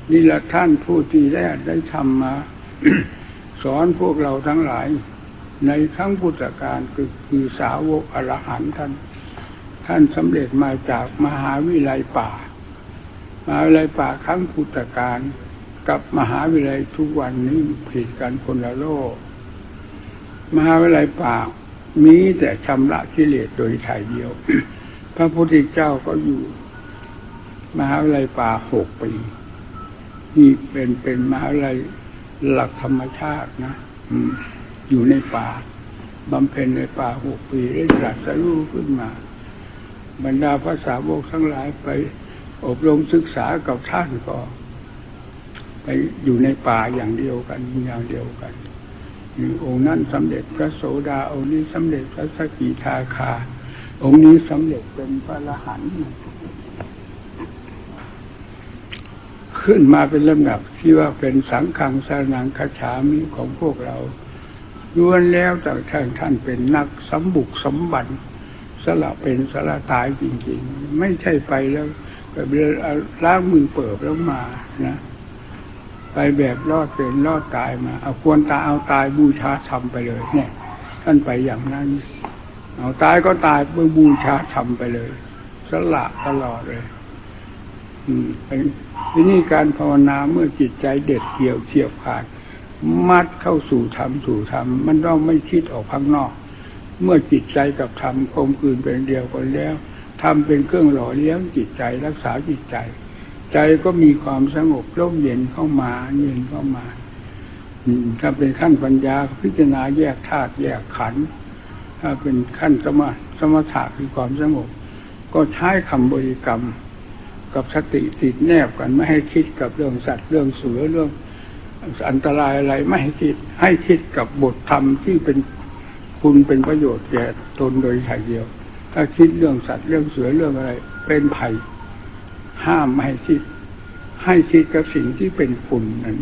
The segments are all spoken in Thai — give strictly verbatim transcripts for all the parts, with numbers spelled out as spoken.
นี่ละท่านผู้ที่ได้ได้ทำมา สอนพวกเราทั้งหลายในครั้งพุทธกาลคือคือสาวกอรหันต์ท่านท่านสำเร็จมาจากมหาวิทยาลัยป่ามหาวิทยาลัยป่าครั้งพุทธกาลกับมหาวิทยาลัยทุกวันนี้ผิดกันคนละโลกมหาวิทยาลัยป่ามีแต่ชำระกิเลสโดยถ่ายเดียว พระพุทธเจ้าก็อยู่มหาวิทยาลัยป่าหกปีนี่เป็นเป็นมหาวิทยาลัยหลักธรรมชาตินะอยู่ในป่าบำเพ็ญในป่าหกปีได้ตรัสรู้ขึ้นมาบรรดาพระสาวกทั้งหลายไปอบรมศึกษากับท่านก็ไปอยู่ในป่าอย่างเดียวกันอย่างเดียวกันองค์นั้นสำเร็จพระโสดาองค์นี้สำเร็จพระสกิทาคาองค์นี้สำเร็จเป็นพระอรหันต์ขึ้นมาเป็นลำดับที่ว่าเป็นสังฆังสรณังคัจฉามิของพวกเราล้วนแล้วจากท่านท่านเป็นนักสมบุกสมบันสละเป็นสละตายจริงๆไม่ใช่ไปแล้วแบบล้างมือเปิบแล้วมานะไปแบบรอดเป็นรอดตายมาเอาควรตายเอาตายบูชาธรรมไปเลยเนี่ยท่านไปอย่างนั้นเอาตายก็ตายไปบูชาธรรมไปเลยสละตลอดเลยอืมทีนี้การภาวนาเมื่อจิตใจเด็ดเกี่ยวเฉียบขาดมัดเข้าสู่ธรรมสู่ธรรมมันต้องไม่คิดออกข้างนอกเมื่อจิตใจกับธรรมกลมกลืนเป็นเดียวกันแล้วธรรมเป็นเครื่องหล่อเลี้ยงจิตใจรักษาจิตใจใจก็มีความสงบร่มเย็นเข้ามาเย็นเข้ามาถ้าเป็นขั้นปัญญาพิจารณาแยกธาตุแยกขันธ์ถ้าเป็นขั้นสมถะสมถะคือความสงบก็ใช้คำบริกรรมกับสติติดแนบกันไม่ให้คิดกับเรื่องสัตว์เรื่องเสือเรื่องอันตรายอะไรไม่ให้คิดให้คิดกับบทธรรมที่เป็นคุณเป็นประโยชน์แก่ตนโดยถ่ายเดียวถ้าคิดเรื่องสัตว์เรื่องเสือเรื่องอะไรเป็นภัยห้ามไม่ให้คิดให้คิดกับสิ่งที่เป็นคุณนั้น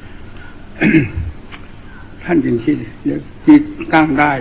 ท่านจึงคิดจิตตั้งได้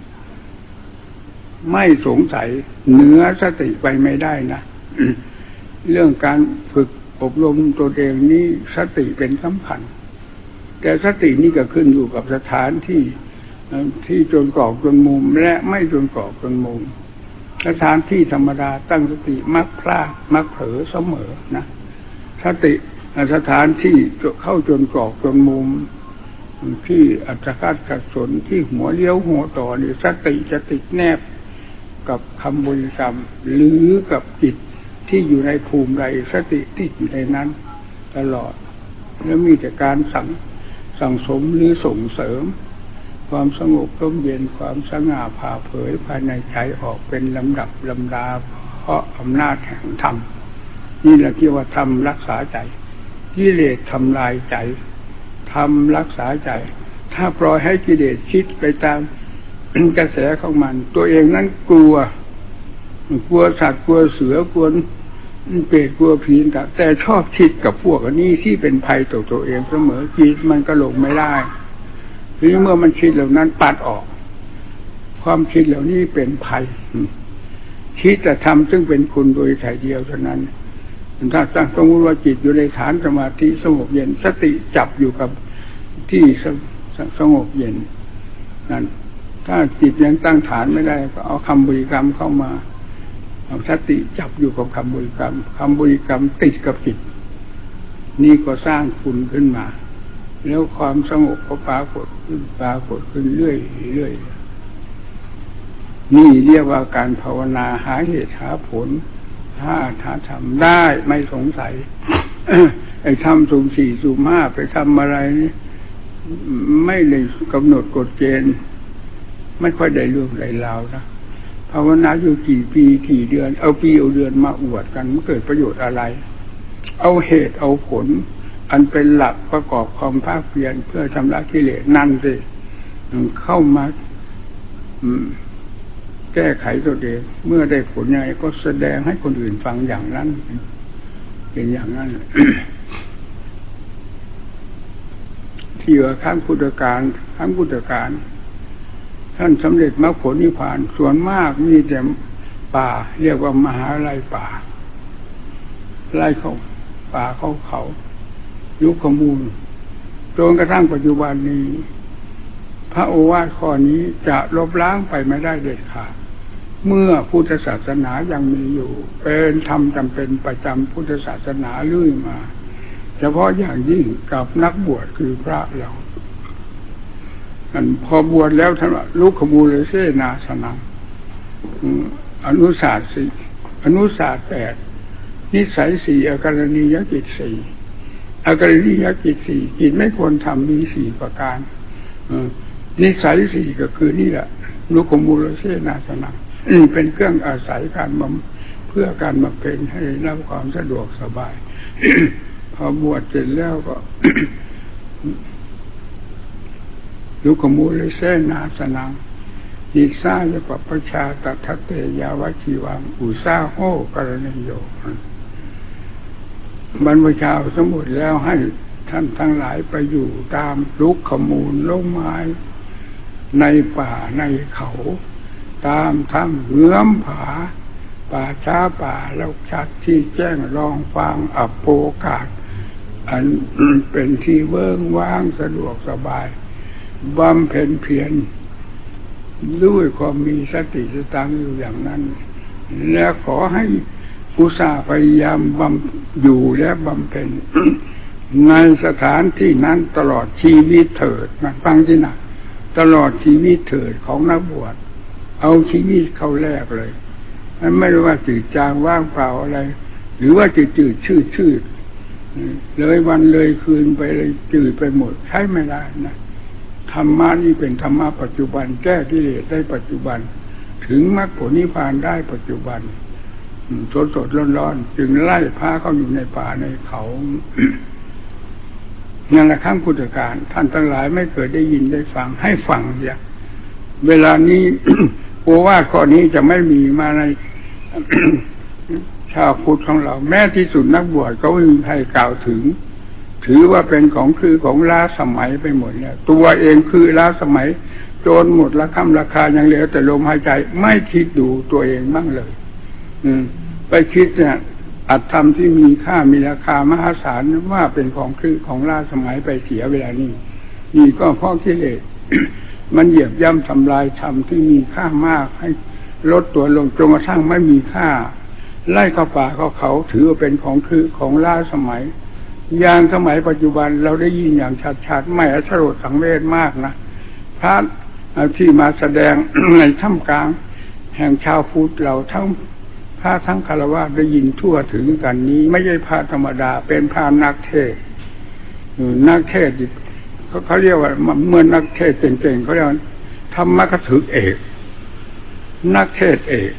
ไม่สงสัยเหนือสติไปไม่ได้นะ เรื่องการฝึกอบรมตัวเองนี้สติเป็นสำคัญแต่สตินี่ก็ขึ้นอยู่กับสถานที่ที่จนกรอกจนมุมและไม่จนกรอกจนมุมสถานที่ธรรมดาตั้งสติมักพลาดมักเผลอเสมอนะสติสถานที่เข้าจนกรอกจนมุมที่อัตคัดขัดสนที่หัวเลี้ยวหัวต่อนี่สติจะติดแนบกับคำบริกรรมหรือกับจิตที่อยู่ในภูมิใดสติติดอยู่ในนั้นตลอดแล้วมีแต่การสั่งสั่งสมหรือส่งเสริมความสงบร่มเย็นความสง่าผ่าเผยภายในใจออกเป็นลำดับลำดาเพราะอำนาจแห่งธรรมนี่แหละที่ว่าธรรมรักษาใจกิเลสทำลายใจธรรมรักษาใจถ้าปล่อยให้กิเลสคิดไปตามกระแสของมันตัวเองนั้นกลัวกลัวสัตว์กลัวเสือกลัวเปรตกลัวผีแต่ชอบคิดกับพวกนี้ที่เป็นภัยต่อตัวเองเสมอคิดมันก็ลงไม่ได้ทีนี้เมื่อมันคิดเหล่านั้นปัดออกความคิดเหล่านี้เป็นภัยคิดแต่ทำซึ่งเป็นคุณโดยถ่ายเดียวเท่านั้นถ้าตั้งสมมติว่าจิตอยู่ในฐานสมาธิสงบเย็นสติจับอยู่กับที่สงบเย็นนั่นถ้าจิตยังตั้งฐานไม่ได้ก็เอาคำบริกรรมเข้ามาเอาสติจับอยู่กับคำบริกรรมคำบริกรรมติดกับจิตนี่ก็สร้างคุณขึ้นมาแล้วความสงบก็ปรากฏขึ้นปรากฏขึ้นเรื่อยเรื่อยนี่เรียกว่าการภาวนาหาเหตุหาผลถ้าถ้าทำได้ไม่สงสัย ไอ้ทำสุ่มสี่สุ่มห้าไปทำอะไรนี่ไม่ได้กำหนดกฎเกณฑ์ไม่ค่อยได้เรื่องได้ราวนะภาวนาอยู่กี่ปีกี่เดือนเอาปีเอาเดือนมาอวดกันมันเกิดประโยชน์อะไรเอาเหตุเอาผลอันเป็นหลักประกอบความภาคเพียรเพื่อชำระกิเลสนั่นสิเข้ามาแก้ไขตัวเองเมื่อได้ผลยังไงก็แสดงให้คนอื่นฟังอย่างนั้นเป็นอย่างนั้น ที่ว่าครั้งพุทธกาลครั้งพุทธกาลท่านสำเร็จมรรคผลนิพพานส่วนมากมีแต่ป่าเรียกว่ามหาไร่ป่าไร่เขาป่าเขาเขายุคขมูลจนกระทั่งปัจจุบันนี้พระโอวาทข้อนี้จะลบล้างไปไม่ได้เด็ดขาดเมื่อพุทธศาสนายังมีอยู่เป็นธรรมจำเป็นประจำพุทธศาสนาเรื่อยมาเฉพาะอย่างยิ่งกับนักบวชคือพระเราอันพอบวชแล้วท่านว่าลุกขมูลเสนาสนังอนุศาสตร์สี่อนุศาสตร์แปดนิสัยสี่อาการณียกิจสี่อาการณียกิจสี่กิจไม่ควรทำมีสี่ประการนิสัยสี่ก็คือนี่แหละลุกขมูลเสนาสนังเป็นเครื่องอาศัยการบำเพื่อการบำเพ็ญให้รับความสะดวกสบาย พอบวชเสร็จแล้วก็ ลุกขมูลเสนาสนังนิสายปปชาตทัตเตยาวชีวังอุสาโหกรณโยบรรพชาสมุดแล้วให้ท่านทั้งหลายไปอยู่ตามลุกขมูลล่มไม้ในป่าในเขาตามถ้ำเหื้อมผาป่าช้าป่าแล้วชัดที่แจ้งรองฟังอัปโปกาศอันเป็นที่เวิ้งว่างสะดวกสบายบำเพ็ญเพียรด้วยความมีสติสตังอยู่อย่างนั้นและขอให้อุตส่าห์พยายามบำอยู่และบำเพ็ญ ในสถานที่นั้นตลอดชีวิตเถิดนะฟังที่นะตลอดชีวิตเถิดของนักบวชเอาชีวิตเข้าแลกเลยมันไม่รู้ว่าจืดจางว่างเปล่าอะไรหรือว่าจืดจืดชืดชืดเลยวันเลยคืนไปเลยจืดไปหมดใช้ไม่ได้นะธรรมะนี่เป็นธรรมะปัจจุบันแก้กิเลสได้ปัจจุบันถึงมรรคผลนิพพานได้ปัจจุบันสดสดร้อนร้อนจึงไล่พาเข้าอยู่ในป่าในเขานั่นแหละครั้งพุทธกาลท่านทั้งหลายไม่เคยได้ยินได้ฟังให้ฟังเสียเวลานี้ โอวาทข้อนี้จะไม่มีมาใน ชาวพุทธของเราแม้ที่สุดนักบวชก็ไม่มีใครกล่าวถึงถือว่าเป็นของคือของล้าสมัยไปหมดเนี่ยตัวเองคือล้าสมัยโจรหมดละค่ำราคายังเหลือแต่ลมหายใจไม่คิดดูตัวเองบ้างเลยอืมไปคิดเนี่ยอัตธรรมที่มีค่ามีราคามหาศาลว่าเป็นของคือของล้าสมัยไปเสียเวลานี้นี่ก็เพราะกิเลส มันเหยียบย่ำทำลายธรรมที่มีค่ามากให้ลดตัวลงจนกระทั่งไม่มีค่าไล่เข้าป่าเข้าเขาถือว่าเป็นของคือของล้าสมัยอย่างสมัยปัจจุบันเราได้ยินอย่างชัดๆไม่อสรดสังเวชมากนะพระที่มาแสดง ในท่ามกลางแห่งชาวพุทธเราทั้งพระทั้งฆราวาสได้ยินทั่วถึงกันนี้ไม่ใช่พระธรรมดาเป็นพระนักเทศน์นักเทศน์เขาเขาเรียกว่าเมื่อนักเทศน์เก่งๆเขาเรียกว่าธรรมกถึกเอกนักเทศน์เอก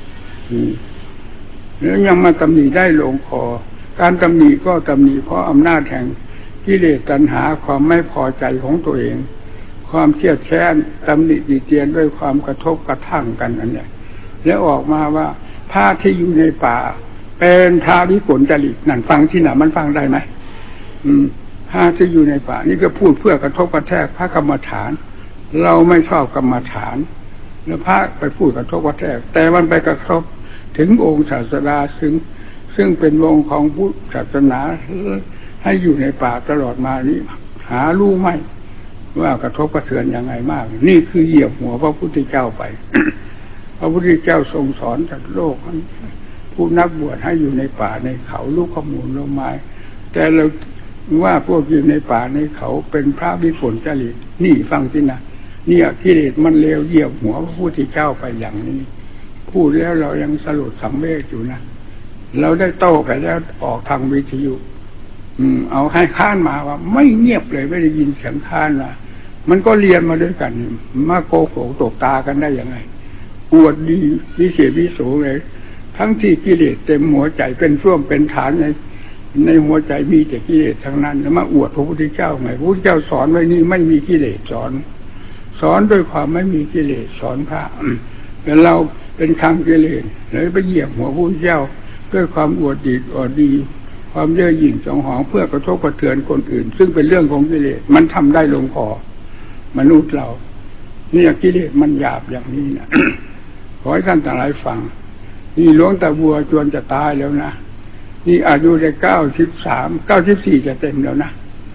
แล้วยังมาตำหนิได้ลงคอการตำหนิก็ตำหนิเพราะอำนาจแห่งกิเลสตัณหาความไม่พอใจของตัวเองความเชี่ยแค้นตำหนิติเตียนด้วยความกระทบกระทั่งกันอันเนี้ยแล้วออกมาว่าพระที่อยู่ในป่าเป็นพระวิกลจริตนั่นฟังที่ไหนมันฟังได้ไหมอืมพระที่อยู่ในป่านี่ก็พูดเพื่อกระทบกระแทกพระกรรมฐานเราไม่ชอบกรรมฐานแล้วพระไปพูดกระทบกระแทกแต่มันไปกระทบถึงองค์ศาสดาซึ่งซึ่งเป็นวงของพุทธศาสนาให้อยู่ในป่าตลอดมานี้หารู้ไหมว่ากระทบกระเทือนยังไงมากนี่คือเหยียบหัวพระพุทธเจ้าไป พระพุทธเจ้าทรงสอนสัตว์โลกผู้นักบวชให้อยู่ในป่าในเขาลูกขมูลลงไม้แต่เราว่าพวกอยู่ในป่าในเขาเป็นพระวิกลจริตนี่ฟังสินะเนี่ยกิเลสมันเลวเหยียบหัวพระพุทธเจ้าไปอย่างนี้พูดแล้วเรายังสลดสังเวชอยู่นะเราได้โต้ไปแล้วออกทางวิทยุอืมเอาให้ค้านมาว่าไม่เงียบเลยไม่ได้ยินเสียงค้านนะมันก็เรียนมาด้วยกันมาโกหกตกตากันได้ยังไงอวดดีวิเศษวิโสเลยทั้งที่กิเลสเต็มหัวใจเป็นช่วงเป็นฐานในในหัวใจมีแต่กิเลสทั้งนั้นแล้วมาอวดพระพุทธเจ้าไงพระพุทธเจ้าสอนไว้นี่ไม่มีกิเลสสอนสอนด้วยความไม่มีกิเลสสอนพระแต่เราเป็นครั้งกิเลสเลยไปเหยียบหัวพระพุทธเจ้าด้วยความอวดดีอวดดีความเย่อหยิ่งจองหองเพื่อกระทบกระเทือนคนอื่นซึ่งเป็นเรื่องของกิเลสมันทำได้ลงคอมนุษย์เราเนี่ยกิเลสมันหยาบอย่างนี้นะ ขอให้ท่านทั้งหลายฟังนี่หลวงตาบัวจวนจะตายแล้วนะนี่อายุได้เก้าสิบสามเก้าสิบสี่จะเต็มแล้วนะ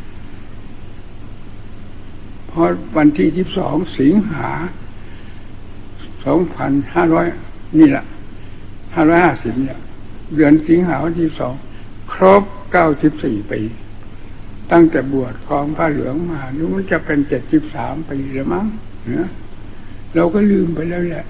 เพราะวันที่ยี่สิบสองสิงหาสองพันห้าร้อยนี่แหละห้าร้อยห้าสิบเนี่ยเดือนสิงหาวันที่สองครบเก้าสิบสี่ปีตั้งแต่บวชครองผ้าเหลืองมานี่มันจะเป็นเจ็ดสิบสามปีแล้วมั้งเนี่ยเราก็ลืมไปแล้วแหละ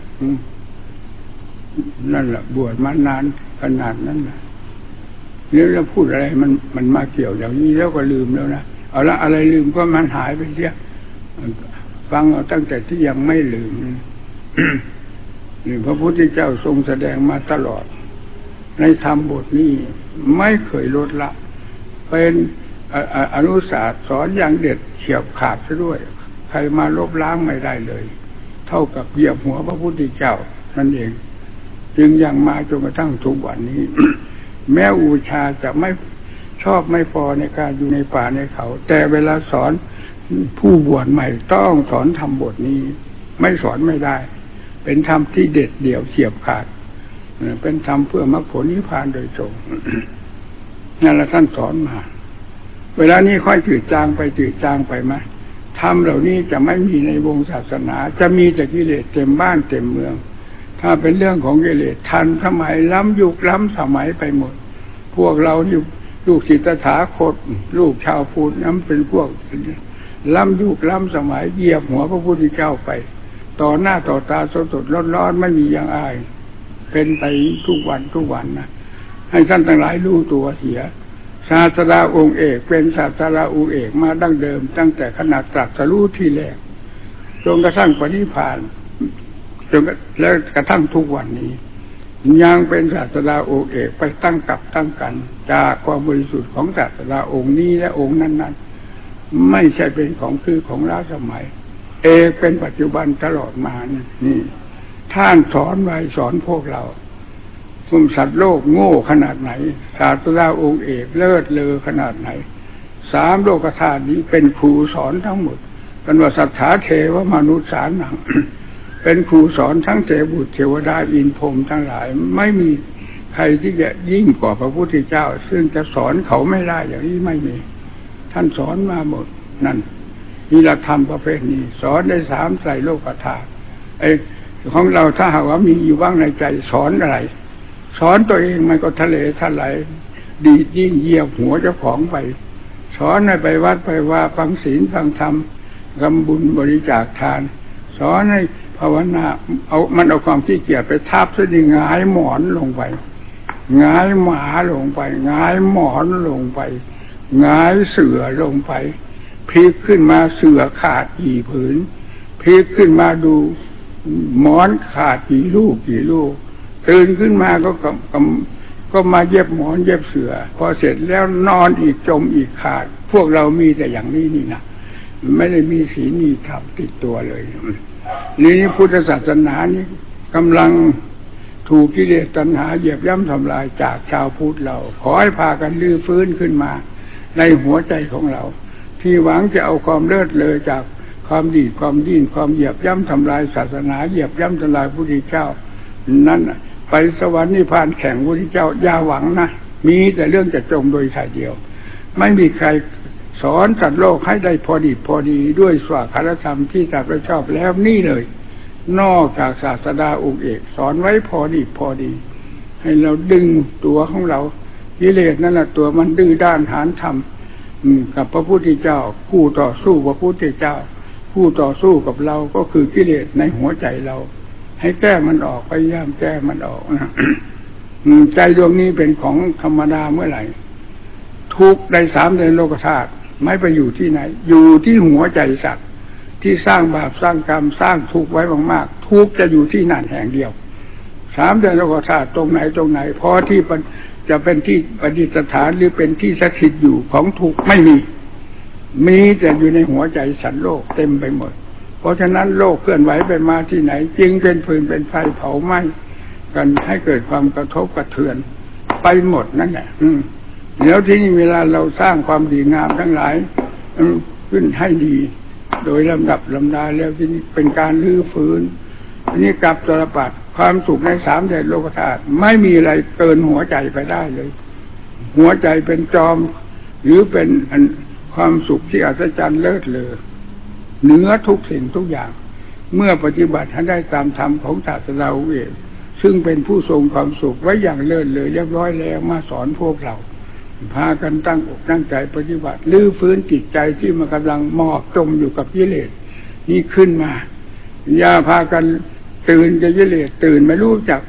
นั่นแหละบวชมานานขนาดนั้นนะแล้วเราพูดอะไรมันมันมาเกี่ยวอย่างนี้แล้วก็ลืมแล้วนะเอาละอะไรลืมก็มันหายไปเสียฟังเอาตั้งแต่ที่ยังไม่ลืมนี่พระพุทธเจ้าทรงแสดงมาตลอดในธรรมบทนี้ไม่เคยลดละเป็นอนุศาสตร์สอนอย่างเด็ดเฉียบขาดซะด้วยใครมาลบล้างไม่ได้เลยเท่ากับเหยียบหัวพระพุทธเจ้านั่นเองจึงยังมาจนกระทั่งทุกวันนี้ แม้อุชาจะไม่ชอบไม่พอในการอยู่ในป่าในเขาแต่เวลาสอนผู้บวชใหม่ต้องสอนธรรมบทนี้ไม่สอนไม่ได้เป็นธรรมที่เด็ดเดี่ยวเฉียบขาดเป็นธรรมเพื่อมรรคผลนิพพานโดยตรงนั่นแหละท่านสอนมาเวลานี้ค่อยจืดจางไปจืดจางไปไหมธรรมเหล่านี้จะไม่มีในวงศาสนาจะมีแต่กิเลสเต็มบ้านเต็มเมืองถ้าเป็นเรื่องของกิเลสทันสมัยล้ำยุคล้ำสมัยไปหมดพวกเราที่ลูกศิษย์ตถาคตลูกชาวพุทธนั้นเป็นพวกล้ำยุคล้ำสมัยเหยียบหัวพระพุทธเจ้าไปต่อหน้าต่อตาสดสดร้อนร้อนไม่มีอย่างอายเป็นไปทุกวันทุกวันนะให้ท่านทั้งหลายรู้ตัวเสียศาสดาองค์เอกเป็นศาสดาองค์เอกมาดั้งเดิมตั้งแต่ขนาดตรัสรู้ที่แรกจนกระทั่งปณิพพานจนแล้วกระทั่งทุกวันนี้ยังเป็นศาสดาองค์เอกไปตั้งกับตั้งกันจากความบริสุทธิ์ของศาสดาองค์นี้และองค์นั้นๆไม่ใช่เป็นของคือของล้าสมัยเอกเป็นปัจจุบันตลอดมานี่ท่านสอนไว้สอนพวกเราสมสัตว์โลกโง่ขนาดไหนศาสดาองค์เอกเลิศเลอขนาดไหนสามโลกธาตุนี้เป็นครูสอนทั้งหมดกันว่าสัทธาเทวมนุษย์สารหนัง เป็นครูสอนทั้งเทวบุตรเทวดาอินพรหมทั้งหลายไม่มีใครที่จะยิ่งกว่าพระพุทธเจ้าซึ่งจะสอนเขาไม่ได้อย่างนี้ไม่มีท่านสอนมาหมดนั่นนี่หลักธรรมประเภทนี้สอนได้สามไตรโลกธาตุไอ้ของเราถ้าหากว่ามีอยู่บ้างในใจสอนอะไรสอนตัวเองมันก็ทะเลทลายดียิ่งเหยียบหัวเจ้าของไปสอนให้ไปวัดไปว่าฟังศีลฟังธรรมทำบุญบริจาคทานสอนให้ภาวนาเอามันเอาความขี้เกียจไปทับซะดิหงายหมอนลงไปหงายหมาลงไปหงายหมอนลงไปหงายเสื่อลงไปพลิกขึ้นมาเสื่อขาดกี่ผืนพลิกขึ้นมาดูหมอนขาดกี่ลูกกี่ลูกตื่นขึ้นมาก็ก็ก็มาเย็บหมอนเย็บเสื่อพอเสร็จแล้วนอนอีกจมอีกขาดพวกเรามีแต่อย่างนี้นี่นะไม่ได้มีศีลมีธรรมติดตัวเลยนี่พุทธศาสนานี้กำลังถูกกิเลสตัณหาเหยียบย่ำทำลายจากชาวพุทธเราขอให้พากันลื้อฟื้นขึ้นมาในหัวใจของเราที่หวังจะเอาความเลิศเลอจากความดีความยิ่งความเหยียบย่ำทำลายศาสนาเหยียบย่ำทำลายพระพุทธเจ้านั้นไปสวรรค์นิพพานแข่งพระพุทธเจ้าอย่าหวังนะมีแต่เรื่องจะจมโดยถ่ายเดียวไม่มีใครสอนสัตว์โลกให้ได้พอดีพอดีด้วยสวากขาธรรมที่ตรัสไว้ชอบแล้วนี่เลยนอกจากศาสดาองค์เอกสอนไว้พอดีพอดีให้เราดึงตัวของเรากิเลสนั่นแหละตัวมันดื้อด้านหาญธรรมกับพระพุทธเจ้าคู่ต่อสู้พระพุทธเจ้าคู่ต่อสู้กับเราก็คือกิเลสในหัวใจเราให้แก้มันออกพยายามแก้มันออกนะใจดวงนี้เป็นของธรรมดาเมื่อไหร่ทุกข์ได้สามในโลกธาตุไม่ไปอยู่ที่ไหนอยู่ที่หัวใจสัตว์ที่สร้างบาปสร้างกรรมสร้างทุกข์ไว้มากๆทุกข์จะอยู่ที่นั่นแห่งเดียวสามในโลกธาตุตรงไหนตรงไหนพอที่จะเป็นที่ประดิษฐานหรือเป็นที่สถิตอยู่ของทุกข์ไม่มีมีแต่อยู่ในหัวใจสัตว์โลกเต็มไปหมดเพราะฉะนั้นโลกเคลื่อนไหวไปมาที่ไหนจึงเป็นฟืนเป็นไฟเผาไหม้กันให้เกิดความกระทบกระเทือนไปหมดนั่นแหละเดี๋ยวที่นี่เวลาเราสร้างความดีงามทั้งหลายขึ้นให้ดีโดยลำดับลำดาแล้วที่นี่เป็นการลื้อฟื้นอันนี้กลับตรปัดความสุขในสามแดนโลกธาตุไม่มีอะไรเกินหัวใจไปได้เลยหัวใจเป็นจอมหรือเป็นความสุขที่อัศจรรย์เลิศเลอเหนือทุกสิ่งทุกอย่างเมื่อปฏิบัติให้ได้ตามธรรมของศาสดาเองซึ่งเป็นผู้ทรงความสุขไว้อย่างเลิศเลอเรียบร้อยแล้วมาสอนพวกเราพากันตั้งอกตั้งใจปฏิบัติลื้อฟื้นจิตใจที่มันกำลังหมอบจมอยู่กับกิเลสนี้ขึ้นมาอย่าพากันตื่นจะกิเลสตื่นไม่รู้จัก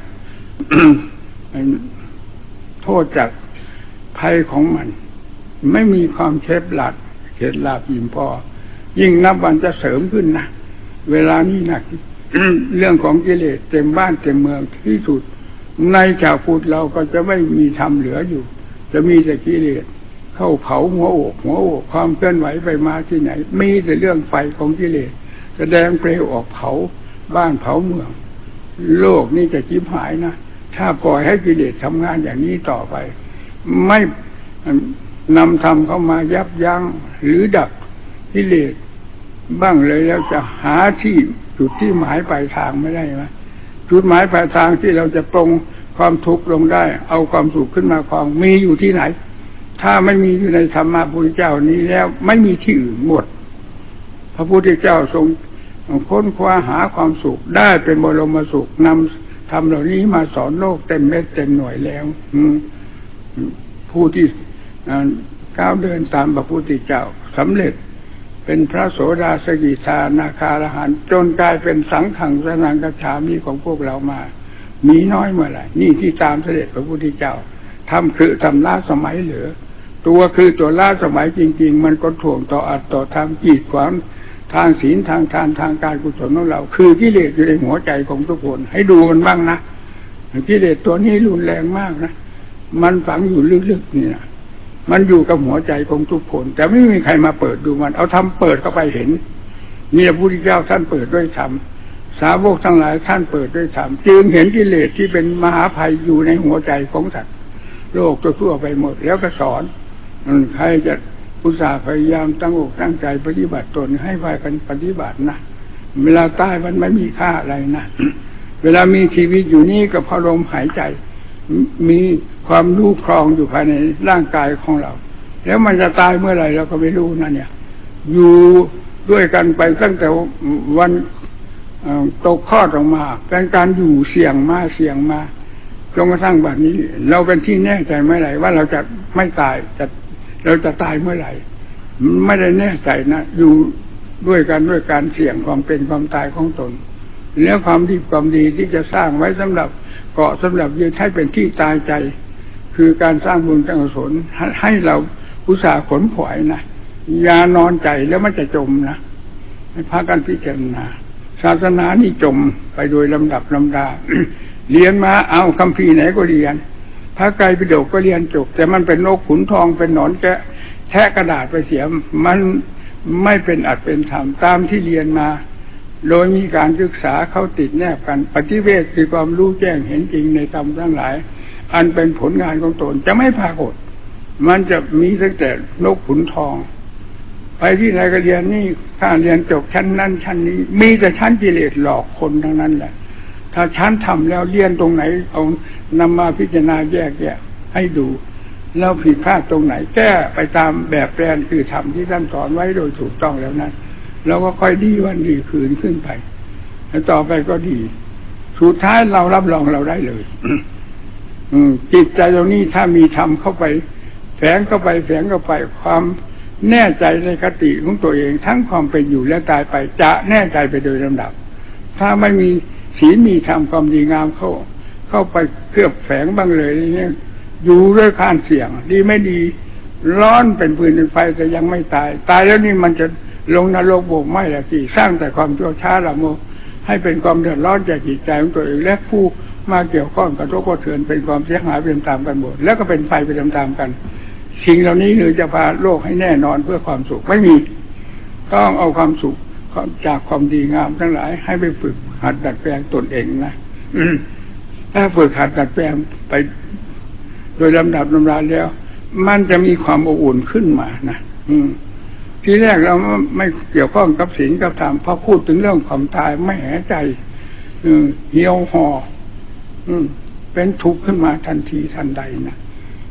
โทษจากภัยของมันไม่มีความเฉบหลัดเข็ดหลาบอิ่มพอยิ่งนับวันจะเสริมขึ้นนะเวลานี้นะ เรื่องของกิเลสเต็มบ้านเต็มเมืองที่สุดในชาวพุทธเราก็จะไม่มีธรรมเหลืออยู่จะมีแต่กิเลสเข้าเผาหัวอกหัวอกความเคลื่อนไหวไปมาที่ไหนมีแต่เรื่องไฟของกิเลสแสดงเปลวออกเผาบ้านเผาเมืองโลกนี้จะชิบหายนะถ้าปล่อยให้กิเลสทำงานอย่างนี้ต่อไปไม่นำธรรมเข้ามายับยั้งหรือดับกิเลสบ้างเลยแล้วจะหาที่จุดที่หมายปลายทางไม่ได้ไหมจุดหมายปลายทางที่เราจะปรงความทุกข์ลงได้เอาความสุขขึ้นมาครองมีอยู่ที่ไหนถ้าไม่มีอยู่ในธรรมะพระพุทธเจ้านี้แล้วไม่มีที่อื่นหมดพระพุทธเจ้าทรงค้นคว้าหาความสุขได้เป็นบรมสุขนำธรรมเหล่านี้มาสอนโลกเต็มเม็ดเต็มหน่วยแล้วผู้ที่ก้าวเดินตามพระพุทธเจ้าสำเร็จเป็นพระโสดาสกิทานาคาอรหันต์จนกลายเป็นสังฆังสนังกัจฉามิของพวกเรามามีน้อยเมื่อไหร่นี่ที่ตามเสด็จพระพุทธเจ้าทำคือทำล้าสมัยเหลือตัวคือตัวล้าสมัยจริงๆมันก็ถ่วงต่ออัตต่อทางกีดขวางทางศีลทางทานทางการกุศลของเราคือกิเลสอยู่ในหัวใจของทุกคนให้ดูมันบ้างนะกิเลสตัวนี้รุนแรงมากนะมันฝังอยู่ลึกๆนี่นะมันอยู่กับหัวใจของทุกคนแต่ไม่มีใครมาเปิดดูมันเอาธรรมเปิดเข้าไปเห็นนี่พระพุทธเจ้าท่านเปิดด้วยธรรมสาวกทั้งหลายท่านเปิดด้วยธรรมจึงเห็นกิเลสที่เป็นมหาภัยอยู่ในหัวใจของสัตว์โลกทั่วไปหมดแล้วก็สอนใครจะอุตส่าห์พยายามตั้งอกตั้งใจปฏิบัติตนให้พากันปฏิบัตินะเวลาตายมันไม่มีค่าอะไรนะ เวลามีชีวิตอยู่นี่ก็พอลมหายใจมีความรู้ครองอยู่ภายในร่างกายของเราแล้วมันจะตายเมื่อไหร่เราก็ไม่รู้นะเนี่ยอยู่ด้วยกันไปตั้งแต่วันตกคลอดออกมาเป็นการอยู่เสี่ยงมาเสี่ยงมาจนกระทั่งบัดนี้เราเป็นที่แน่ใจเมื่อไหร่ว่าเราจะไม่ตายจะเราจะตายเมื่อไหร่ไม่ได้แน่ใจนะอยู่ด้วยกันด้วยการเสี่ยงความเป็นความตายของตนแล้วความดีความดีที่จะสร้างไว้สำหรับเกาะสำหรับยืนให้เป็นที่ตายใจคือการสร้างบุญสร้างกุศลให้เราอุตส่าห์ขนขวายนะอย่านอนใจแล้วมันจะจมนะให้พากันพิจารณาศาสนานี่จมไปโดยลำดับลำดา เรียนมาเอาคัมภีร์ไหนก็เรียนพระไตรปิฎกก็เรียนจบแต่มันเป็นนกขุนทองเป็นหนอนแกะแทะกระดาษไปเสียมันไม่เป็นอัดเป็นธรรมตามที่เรียนมาโดยมีการศึกษาเข้าติดแนบกันปฏิเวทคือความรู้แจ้งเห็นจริงในธรรมทั้งหลายอันเป็นผลงานของตนจะไม่ปรากฏมันจะมีตั้งแต่นกขุนทองไปที่ไหนก็เรียนนี่ถ้าเรียนจบชั้นนั้นชั้นนี้มีแต่ชั้นกิเลสหลอกคนทั้งนั้นแหละถ้าชั้นทำแล้วเรียนตรงไหนเอานำมาพิจารณาแยกแยะให้ดูแล้วผิดพลาดตรงไหนแก้ไปตามแบบแปลนคือธรรมที่ท่านสอนไว้โดยถูกต้องแล้วนั้นเราก็ค่อยดีวันดีคืนขึ้นไปแล้วต่อไปก็ดีสุดท้ายเรารับรองเราได้เลย จิตใจตรงนี้ถ้ามีธรรมเข้าไปแฝงเข้าไปแฝงเข้าไปความแน่ใจในคติของตัวเองทั้งความเป็นอยู่และตายไปจะแน่ใจไปโดยลำดับถ้าไม่มีศีลมีธรรมความดีงามเข้าเข้าไปเคลือบแฝงบ้างเลยเนี่ยอยู่ด้วยข้านเสี่ยงดีไม่ดีร้อนเป็นปืนเป็นไฟแต่ยังไม่ตายตายแล้วนี่มันจะลงนรกโบกไหม้ละสิสร้างแต่ความชั่วช้าละโมให้เป็นความเดือดร้อนแก่จิตใจของตัวเองและผู้มาเกี่ยวข้องกับทุกข์กระเทือนเป็นความเสียหายเป็นตามกันหมดแล้วก็เป็นไฟไปตามๆกันสิ่งเหล่านี้หรือจะพาโลกให้แน่นอนเพื่อความสุขไม่มีต้องเอาความสุขจากความดีงามทั้งหลายให้ไปฝึกหัดดัดแปลงตนเองนะถ้าฝึกหัดดัดแปลงไปโดยลำดับลำดาแล้วมันจะมีความอบอุ่นขึ้นมานะทีแรกเราไม่เกี่ยวข้องกับศีลกับธรรมพอพูดถึงเรื่องความตายไม่แหใจเหี่ยวห่อเป็นทุกข์ขึ้นมาทันทีทันใดนะ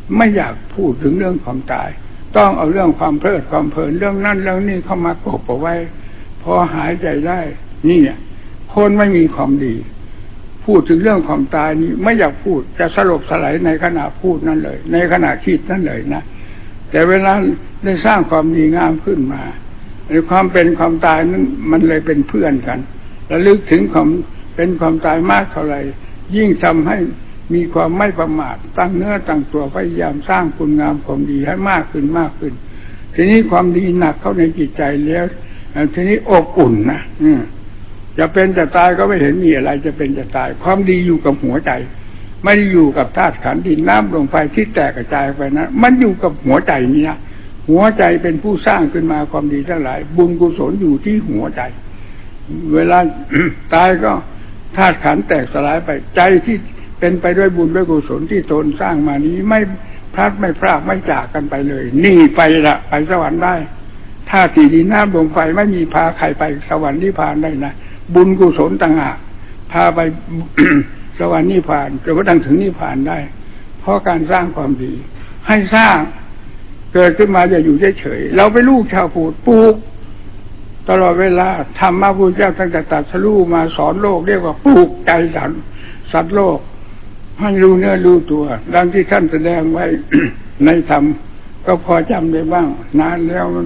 ไม่อยากพูดถึงเรื่องความตายต้องเอาเรื่องความเพลิดความเพลินเรื่องนั้นเรื่องนี้เข้ามากบเอาไว้พอหายใจได้นี่เนี่ยคนไม่มีความดีพูดถึงเรื่องความตายนี้ไม่อยากพูดจะสลบสลายในขณะพูดนั่นเลยในขณะคิดนั่นเลยนะแต่เวลาได้สร้างความดีงามขึ้นมาในความเป็นความตายนั้นมันเลยเป็นเพื่อนกันระลึกถึงความเป็นความตายมากเท่าไหร่ยิ่งทำให้มีความไม่ประมาทตั้งเนื้อตั้งตัวพยายามสร้างคุณงามความดีให้มากขึ้นมากขึ้นทีนี้ความดีหนักเข้าในจิตใจแล้วทีนี้อบอุ่นนะจะเป็นจะตายก็ไม่เห็นมีอะไรจะเป็นจะตายความดีอยู่กับหัวใจไม่ได้อยู่กับธาตุขันธ์ดินน้ำลมไฟที่แตกกระจายไปนะมันอยู่กับหัวใจนี่นะหัวใจเป็นผู้สร้างขึ้นมาความดีทั้งหลายบุญกุศลอยู่ที่หัวใจเวลา ตายก็ธาตุขันธ์แตกสลายไปใจที่เป็นไปด้วยบุญด้วยกุศลที่ตนสร้างมานี้ไม่พลัดไม่พรากไม่จากกันไปเลยนี่ไปละไปสวรรค์ได้ถ้าที่ดินน้ำลมไฟไม่มีพาใครไปสวรรค์นิพพานได้นะบุญกุศลต่างหากพาไป สวรรค์นิพพานจนกระทั่งถึงนิพพานได้เพราะการสร้างความดีให้สร้างเกิดขึ้นมาอย่าอยู่เฉยๆเราเป็นลูกชาวพุทธปลูกตลอดเวลาธรรมะพุทธเจ้าตั้งแต่ตรัสรู้มาสอนโลกเรียกว่าปลูกใจสัตว์สัตว์โลกให้รู้เนื้อรู้ตัวดังที่ท่านแสดงไว้ ในธรรมก็พอจำได้บ้างนานแล้วมัน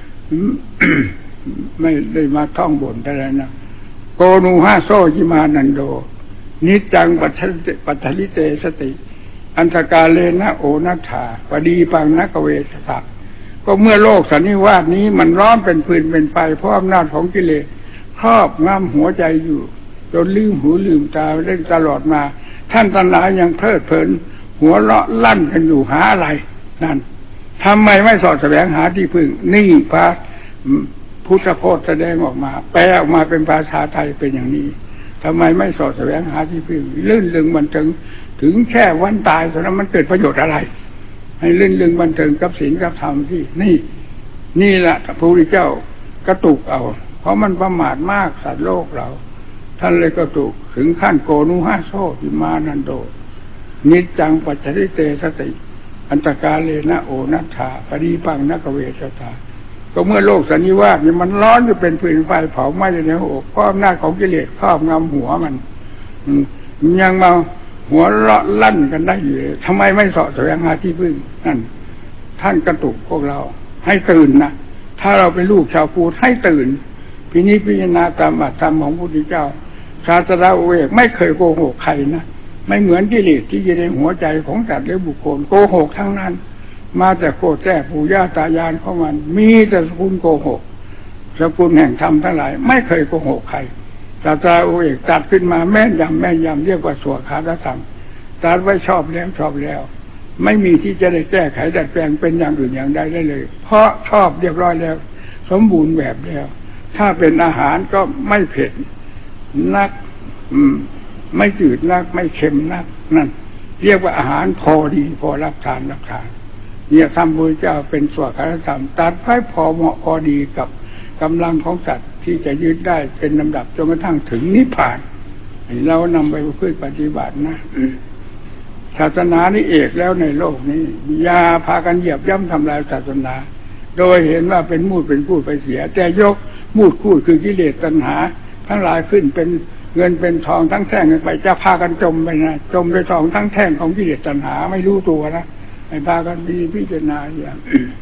ไม่ได้มาท่องบนแต่แล้วนะโกนูห้าโซจิมานันโดนิจจังปัจฉลิเตสติอันตกาเลนะโอนัฏฐาปดีปังนักเวสสะก็เมื่อโลกสันนิวาสนี้มันร้อนเป็นฟืนเป็นไฟเพราะอำนาจของกิเลสครอบงำหัวใจอยู่จนลืมหูลืมตาเล่นตลอดมาท่านทั้งหลายยังเพลิดเพลินหัวเราะลั่นกันอยู่หาอะไรนั่นทำไมไม่สอดแสวงหาที่พึ่งนี่พระพุทธพจน์แสดงออกมาแปลออกมาเป็นภาษาไทยเป็นอย่างนี้ทำไมไม่สอดแสวงหาที่พึ่งลื่นลึงบันเทิงถึงแค่วันตายเท่านั้นมันเกิดประโยชน์อะไรให้ลื่นลึงบันเทิงกับศีลกับธรรมที่นี่นี่แหละพระพุทธเจ้ากระตุกเอาเพราะมันประมาทมากสัตว์โลกเราท่านเลยกระตุกถึงขั้นโกนุห้าโซจิมานันโดนิจจังปัจฉริเตสติอันตกาเลนะโอนัฏฐาปดีปังนักเวสสะก็เมื่อโลกสันนิวาสเนี่ยมันร้อนอยู่เป็นฟืนไฟเผาไหม้อยู่ในอกเพราะอำนาจของกิเลสครอบงำหัวมันยังมาหัวเราะลั่นกันได้อยู่ทำไมไม่เสาะแสวงหาที่พึ่งนั่นท่านกระตุกพวกเราให้ตื่นนะถ้าเราเป็นลูกชาวพุทธให้ตื่นพินิจพิจารณาตามอัตธรรมของพระพุทธเจ้าศาสดาเวกไม่เคยโกหกใครนะไม่เหมือนกิเลสที่อยู่ในหัวใจของสัตว์และบุคคลโกหกทั้งนั้นมาแต่โคตรแท้ปู่ย่าตายายของมันมีแต่สกุลโกหกสกุลแห่งธรรมทั้งหลายไม่เคยโกหกใครศาสดาเวกตัดขึ้นมาแม่นยำแม่นยำเรียกว่าสวขาธรรมตัดไว้ชอบแล้วชอบแล้วไม่มีที่จะได้แก้ไขดัดแปลงเป็นอย่างอื่นอย่างใดได้เลยเพราะชอบเรียบร้อยแล้วสมบูรณ์แบบแล้วถ้าเป็นอาหารก็ไม่เผ็ดนักไม่จืดนักไม่เค็มนักนั่นเรียกว่าอาหารพอดีพอรับทานรับทานเนี่ยธรรมพุทธเจ้าเป็นสวขาธรรมตัดไว้พอเหมาะพอดีกับกำลังของสัตว์ที่จะยึดได้เป็นลำดับจนกระทั่งถึงนิพพานเรานำไปเพื่อปฏิบัตินะศาสนานี่เอกแล้วในโลกนี้อย่าพากันเหยียบย่ำทำลายศาสนาโดยเห็นว่าเป็นมูดเป็นพูดไปเสียแต่ยกมูดพูดคือกิเลสตัณหาทั้งหลายขึ้นเป็นเงินเป็นทองทั้งแท่งไปจะพากันจมไปนะจมในทองทั้งแท่งของกิเลสตัณหาไม่รู้ตัวนะให้พากันมีพิจารณาอย่าง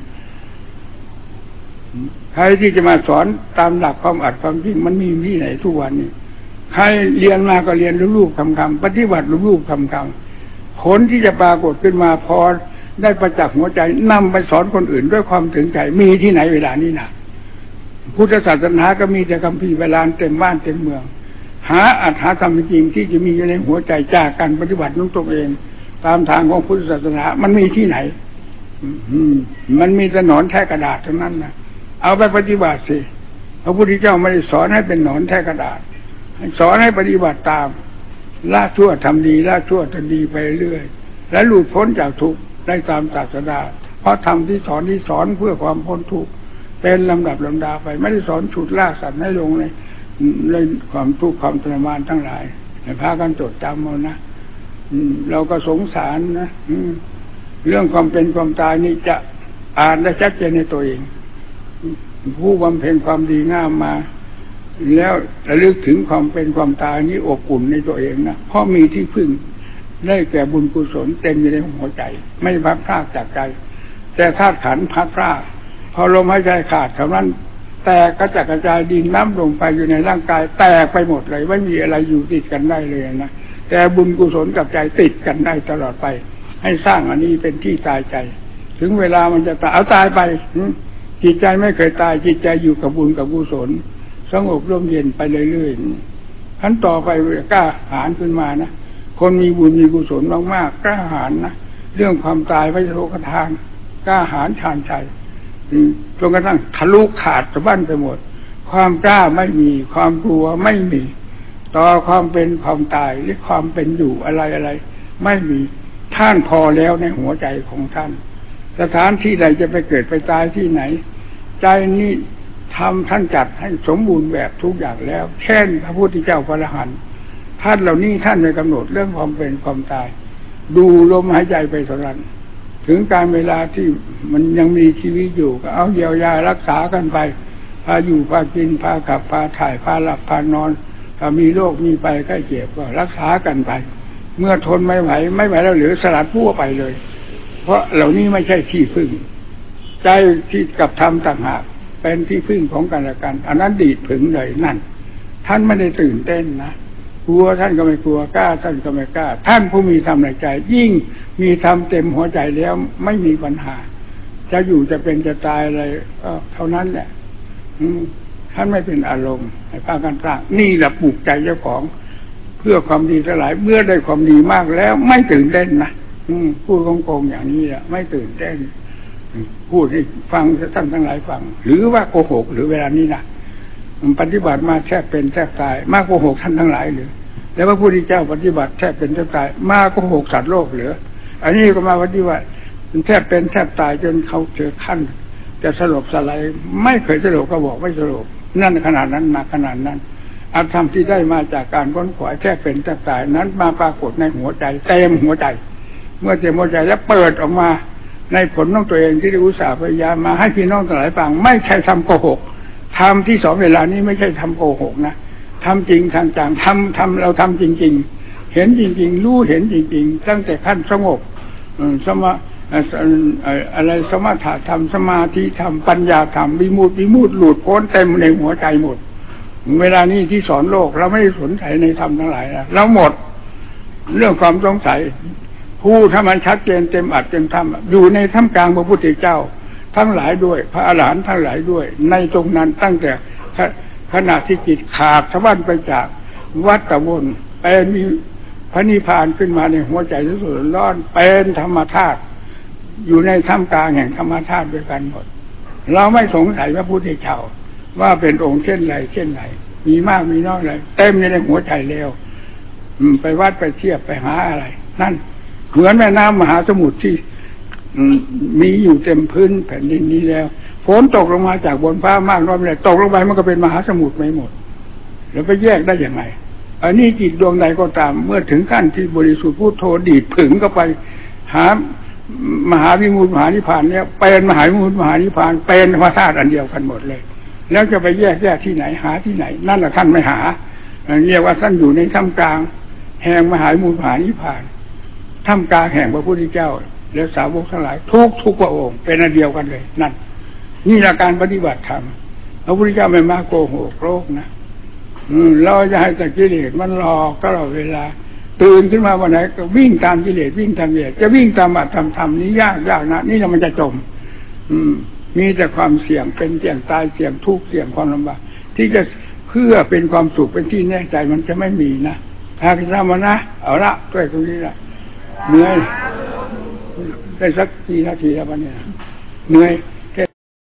ใครที่จะมาสอนตามหลักความอัดความจริงมันมีที่ไหนทุกวันนี้ใครเรียนมาก็เรียนรูปๆคำๆปฏิบัติรูปๆคำๆผลที่จะปรากฏขึ้นมาพอได้ประจักษ์หัวใจนำไปสอนคนอื่นด้วยความถึงใจมีที่ไหนเวลานี้นะพุทธศาสนาก็มีแต่คัมภีร์เวลาเต็มบ้านเต็มเมืองหาอัตถธรรมจริงที่จะมีอยู่ในหัวใจจากการปฏิบัติของตนเองตามทางของพุทธศาสนามันมีที่ไหนมันมีแต่หนอนแท้กระดาษเท่านั้นนะเอาไปปฏิบัติสิพระพุทธเจ้าไม่ได้สอนให้เป็นหนอนแท้กระดาษสอนให้ปฏิบัติตามละชั่วทำดีละชั่วทำดีไปเรื่อยและหลุดพ้นจากทุกข์ได้ตามศาสดาเพราะธรรมที่สอนที่สอนเพื่อความพ้นทุกข์เป็นลำดับลำดาไปไม่ได้สอนฉุดลากสัตว์ให้ลงในในความทุกข์ความทรมานทั้งหลายให้พากันจดจำเอานะเราก็สงสารนะเรื่องความเป็นความตายนี่จะอ่านได้ชัดเจนในตัวเองผู้บำเพ็ญความดีงามมาแล้วระลึกถึงความเป็นความตายนี้อบอุ่นในตัวเองนะเพราะมีที่พึ่งได้แก่บุญกุศลเต็มอยู่ในหัวใจไม่พัดพรากจากใจแต่ธาตุขันธ์พัดพรากพอลมหายใจขาดเท่านั้นแตกกระจัดกระจายดินน้ำลงไปอยู่ในร่างกายแตกไปหมดเลยไม่มีอะไรอยู่ติดกันได้เลยนะแต่บุญกุศลกับใจติดกันได้ตลอดไปให้สร้างอันนี้เป็นที่ตายใจถึงเวลามันจะตายเอาตายไปจิตใจไม่เคยตายจิตใจอยู่กับบุญกับกุศลสงบร่มเย็นไปเรื่อยๆขั้นต่อไปกล้าหาญขึ้นมานะคนมีบุญมีกุศลมากๆกล้าหาญนะเรื่องความตายไม่โลกทางกล้าหาญชาญชัยจนกระทั่งทะลุขาดสะบั้นไปหมดความกล้าไม่มีความกลัวไม่มีต่อความเป็นความตายหรือความเป็นอยู่อะไรอะไรไม่มีท่านพอแล้วในหัวใจของท่านสถานที่ใดจะไปเกิดไปตายที่ไหนใจนี้ทำท่านจัดให้สมบูรณ์แบบทุกอย่างแล้วเช่นพระพุทธเจ้าพระอรหันต์ท่านเหล่านี้ท่านไม่กำหนดเรื่องความเป็นความตายดูลมหายใจไปเท่านั้นถึงการเวลาที่มันยังมีชีวิตอยู่ก็เอาเยียวยารักษากันไปพาอยู่พากินพาขับพาถ่ายพาหลับพานอนถ้ามีโรคมีไปใกล้เจ็บก็รักษากันไปเมื่อทนไม่ไหวไม่ไหวแล้วหรือสลัดพั่วไปเลยเพราะเหล่านี้ไม่ใช่ที่พึ่งใจที่กับธรรมต่างหากเป็นที่พึ่งของกันและกันอันนั้นดีดผึ่งเลยนั่นท่านไม่ได้ตื่นเต้นนะกลัวท่านก็ไม่กลัวกล้าท่านก็ไม่กล้าท่านผู้มีธรรมในใจยิ่งมีธรรมเต็มหัวใจแล้วไม่มีปัญหาจะอยู่จะเป็นจะตายอะไรก็เท่านั้นแหละท่านไม่เป็นอารมณ์ให้พากันสร้างนี่แหละปลูกใจเจ้าของเพื่อความดีทั้งหลายเมื่อได้ความดีมากแล้วไม่ตื่นเต้นนะพูดโกงๆอย่างนี้แหละไม่ตื่นเต้นพูดให้ฟังท่านทั้งหลายฟังหรือว่าโกหกหรือเวลานี้นะปฏิบัติมาแทบเป็นแทบตายมากโกหกท่านทั้งหลายหรือแล้วพระพุทธเจ้าปฏิบัติแทบเป็นแทบตายมากโกหกสัตว์โลกหรืออันนี้ก็มาปฏิบัติแทบเป็นแทบตายจนเขาเจอขั้นจะสลบสลายไม่เคยสลบก็บอกไม่สลบนั่นขนาดนั้นมาขนาดนั้นอาธรรมที่ได้มาจากการค้นขวายแทบเป็นแทบตายนั้นมาปรากฏในหัวใจเต็มหัวใจเมื่อเต็มหัวใจแล้วเปิดออกมาในผลของตัวเองที่ได้อุตส่าห์พยายามมาให้พี่น้องทั้งหลายฟังไม่ใช่ทำโกหกทำที่สองเวลานี้ไม่ใช่ทำโกหกนะทำจริงทางจังทำทำเราทำจริงๆเห็นจริงๆรู้เห็นจริงๆตั้งแต่ขั้นสงบสมาอะไรสมถะธรรมสมาธิธรรมปัญญาธรรมวิมุตติวิมุตติหลุดพ้นเต็มในหัวใจหมดเวลานี้ที่สอนโลกเราไม่ได้สนใจในธรรมทั้งหลายนะเราหมดเรื่องความสงสัยผู้ถ้ามันชัดเจนเต็มอัดเต็มธรรมอยู่ในท่ามกลางพระพุทธเจ้าทั้งหลายด้วยพระอรหันต์ทั้งหลายด้วยในตรงนั้นตั้งแต่ขณะที่จิตขาดสะบั้นไปจากวัฏวนไปมีพระนิพพานขึ้นมาในหัวใจสุดร้อนเป็นธรรมธาตุอยู่ในท่ามกลางแห่งธรรมธาตุด้วยกันหมดเราไม่สงสัยพระพุทธเจ้าว่าเป็นองค์เช่นไรเช่นไรมีมากมีน้อยอะไรเต็มในหัวใจแล้วไปวัดไปเทียบไปหาอะไรนั่นเหมือนแม่น้ำมหาสมุทรที่มีอยู่เต็มพื้นแผ่นดินนี้แล้วฝนตกลงมาจากบนฟ้ามากน้อยไม่ได้ตกลงไปมันก็เป็นมหาสมุทรไม่หมดแล้วไปแยกได้อย่างไรอันนี้จิตดวงใดก็ตามเมื่อถึงขั้นที่บริสุทธิ์พุทโธดีดผึ่งก็ไปหามหาวิมุตติมหานิพพานเนี่ยเป็นมหาวิมุตติมหานิพพานเป็นธรรมธาตุอันเดียวกันหมดเลยแล้วจะไปแยกแยกที่ไหนหาที่ไหนนั่นแหละท่านไม่หาเรียกว่าท่านอยู่ในท่ามกลางแห่งมหาวิมุตติมหานิพพานท่ามกลางแห่งพระพุทธเจ้าและสาวกทั้งหลายทุกทุกพระองค์เป็นอันเดียวกันเลยนั่นนี่แหละการปฏิบัติธรรมพระพุทธเจ้าไม่มาโกหกโลกนะอืมเราจะให้แต่กิเลสมันหลอกตลอดเวลาตื่นขึ้นมาวันไหนก็วิ่งตามกิเลสวิ่งตามกิเลสจะวิ่งตามอัตธรรมธรรมนี้ยากยากนะนี่เรามันจะจมอืมมีแต่ความเสี่ยงเป็นเสี่ยงตายเสี่ยงทุกข์เสี่ยงความลำบากที่จะเพื่อเป็นความสุขเป็นที่แน่ใจมันจะไม่มีนะพากันทำมานะเอาละด้วยตรงนี้ละเหนื่อยได้สักกี่นาทีแล้ววันนี้เหนื่อย